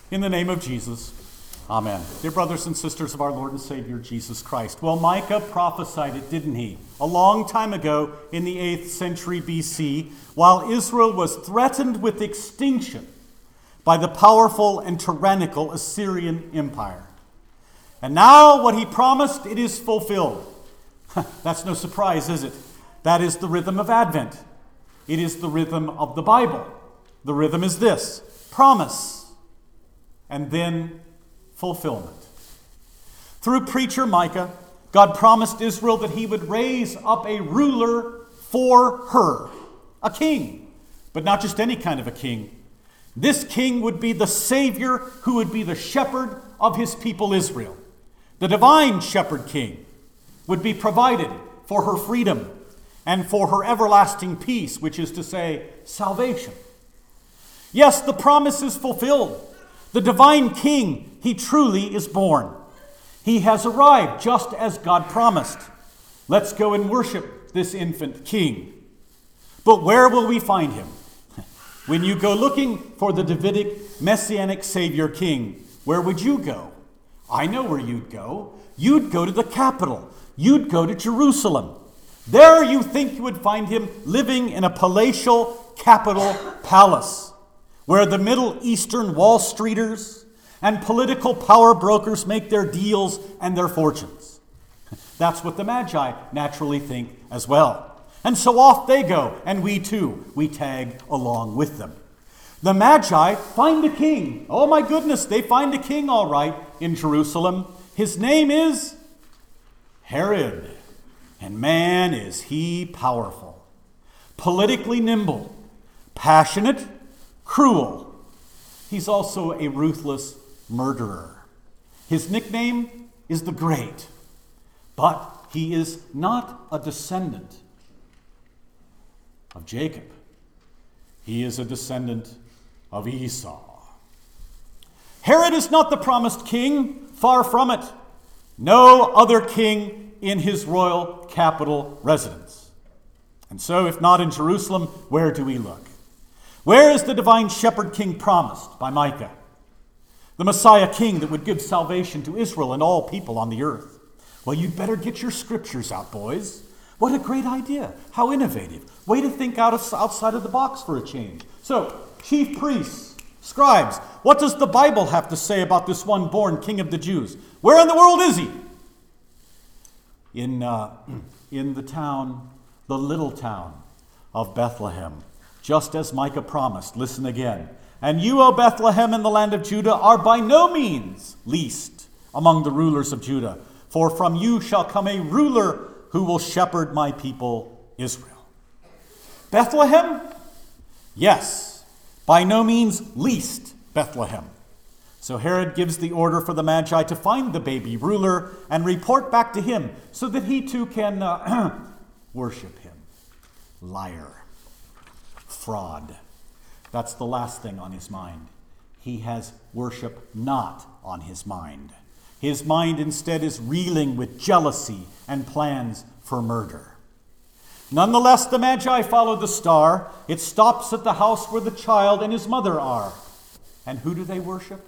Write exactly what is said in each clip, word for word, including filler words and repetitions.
In the name of Jesus, amen. Dear brothers and sisters of our Lord and Savior, Jesus Christ. Well, Micah prophesied it, didn't he? A long time ago in the eighth century B C, while Israel was threatened with extinction by the powerful and tyrannical Assyrian Empire. And now what he promised, it is fulfilled. That's no surprise, is it? That is the rhythm of Advent. It is the rhythm of the Bible. The rhythm is this: promise, and then fulfillment. Through preacher Micah, God promised Israel that he would raise up a ruler for her, a king, but not just any kind of a king. This king would be the Savior who would be the shepherd of his people Israel. The divine shepherd king would be provided for her freedom and for her everlasting peace, which is to say, salvation. Yes, the promise is fulfilled. The divine king, he truly is born. He has arrived just as God promised. Let's go and worship this infant king. But where will we find him? When you go looking for the Davidic messianic Savior king, where would you go? I know where you'd go. You'd go to the capital. You'd go to Jerusalem. There you think you would find him living in a palatial capital palace, where the Middle Eastern Wall Streeters and political power brokers make their deals and their fortunes. That's what the Magi naturally think as well. And so off they go, and we too, we tag along with them. The Magi find a king. Oh my goodness, they find a king all right in Jerusalem. His name is Herod. And man, is he powerful. Politically nimble, passionate, cruel. He's also a ruthless murderer. His nickname is the Great, but he is not a descendant of Jacob. He is a descendant of Esau. Herod is not the promised king, far from it. No other king in his royal capital residence. And so, if not in Jerusalem, where do we look? Where is the divine shepherd king promised by Micah? The Messiah king that would give salvation to Israel and all people on the earth. Well, you'd better get your scriptures out, boys. What a great idea. How innovative. Way to think out of, outside of the box for a change. So, chief priests, scribes, what does the Bible have to say about this one born king of the Jews? Where in the world is he? In, uh, in the town, the little town of Bethlehem. Just as Micah promised, listen again. And you, O Bethlehem, in the land of Judah, are by no means least among the rulers of Judah. For from you shall come a ruler who will shepherd my people Israel. Bethlehem? Yes, by no means least Bethlehem. So Herod gives the order for the Magi to find the baby ruler and report back to him so that he too can uh, worship him. Liar. Fraud. That's the last thing on his mind. He has worship not on his mind. His mind instead is reeling with jealousy and plans for murder. Nonetheless, the Magi follow the star. It stops at the house where the child and his mother are. And who do they worship?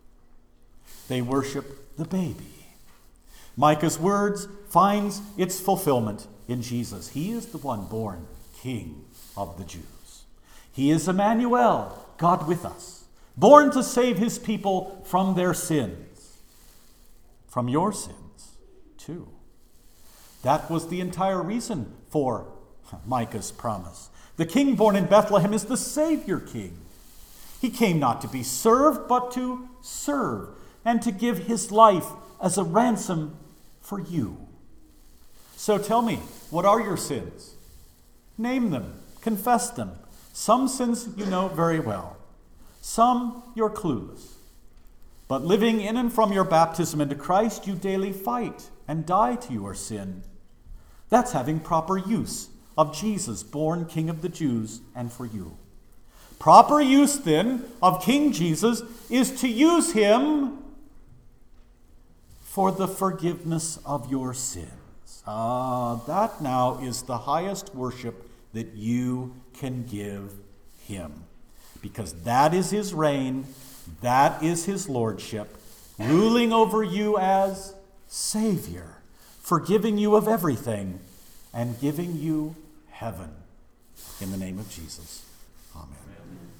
They worship the baby. Micah's words finds its fulfillment in Jesus. He is the one born King of the Jews. He is Emmanuel, God with us, born to save his people from their sins. From your sins, too. That was the entire reason for Micah's promise. The king born in Bethlehem is the Savior King. He came not to be served, but to serve, and to give his life as a ransom for you. So tell me, what are your sins? Name them, confess them. Some sins you know very well. Some you're clueless. But living in and from your baptism into Christ, you daily fight and die to your sin. That's having proper use of Jesus, born King of the Jews, and for you. Proper use, then, of King Jesus is to use him for the forgiveness of your sins. Ah, that now is the highest worship that you can give him. Because that is his reign, That is his lordship, ruling over you as Savior, forgiving you of everything, and giving you heaven. In the name of Jesus, amen. Amen.